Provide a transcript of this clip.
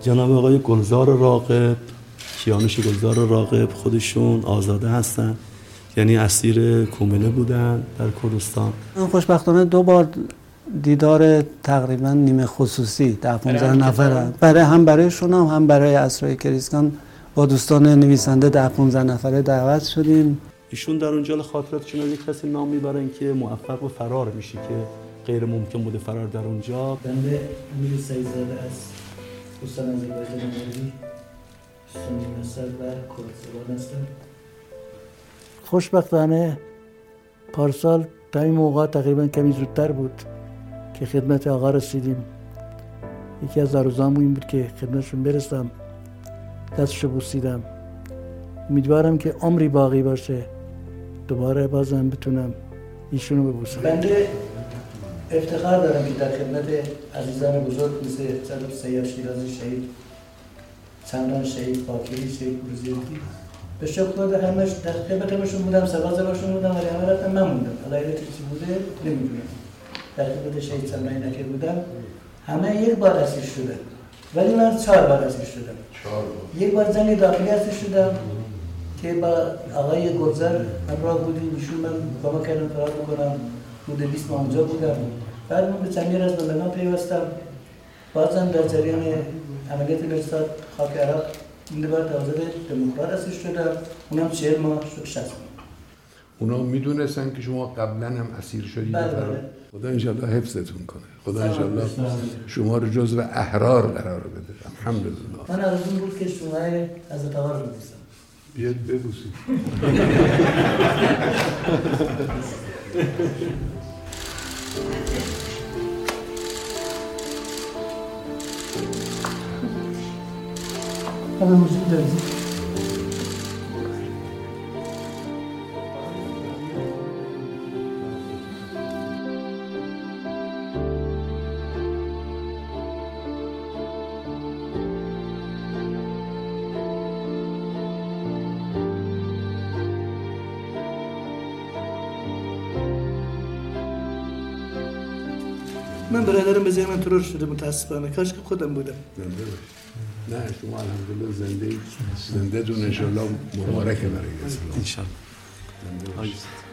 جناب آقای گلزار راغب، کیانوش گلزار راغب خودشون آزاده هستن، یعنی اسیر کومنه بودن در کردستان. خوشبختانه 2 بار دیدار تقریبا نیمه خصوصی 15 نفره برای هم برایشون هم برای اسرای کریسکان با دوستان نویسنده 15 نفره دعوت شدیم. ایشون در اونجا خاطراتشون رو یک کسی نام میبرن که موفق به فرار میشه که غیر ممکن بوده فرار در اونجا. بنده امیر سیدزاده از استان آذربایجان ملی سنی نسل و کردستان هستم. خوشبختانه پارسال تا این موقع تقریبا کمی زودتر بود که خدمت آقا رسیدیم. یکی از آرزوام این بود که خدمتشون برسم، دستشو بوسیدم. امیدوارم که عمری باقی باشه دوباره بازم بتونم ایشونو ببوسم. بنده افتخار دارم که در خدمت عزیزان بزرگ مثل جناب سید شیرازی شهید، چندان شهید، باکری شهید، بروزیرتی به شکل همش در خدمتشون بودم، سربازشون بودم، ولی همه رفتم من موندم. حالا علت چی بوده نمیدونم. در خدمت شهید سلمانی نکر بودم، همه یک بار اسیر شدن، ولی من 4 بار اسیر شدم. 4 بار. یک بار جنگ داخلی اسیر شدم که با آقای گلزار همراه بودیم، ایشون من با ما کردم فرار بکنم. حدود 20 ماه اونجا بودم. بعد من به جمعیت از بندگان پیوستم. بازم در جریان عملیات مرصاد خاک عراق این بار توسط دموکرات اسیر شدم. اونم 40 ماه شد 60 ماه. اونا میدونستن که شما قبلا هم اسیر شدید؟ بله. خدا انشالله حفظتون کنه. خدا انشالله شما رو جزو احرار قرار بده. الحمدلله. من آرزوم بود که شما حضرت آقا رو ببوسم. بیاد ببوسید. همه موسیقی داریم. من برادرم به ذهنم ترور شده متاسفانه، کاش که خودم بودم. نه شما الحمدلله زنده دون انشالله مبارکه برای اسلام انشالله.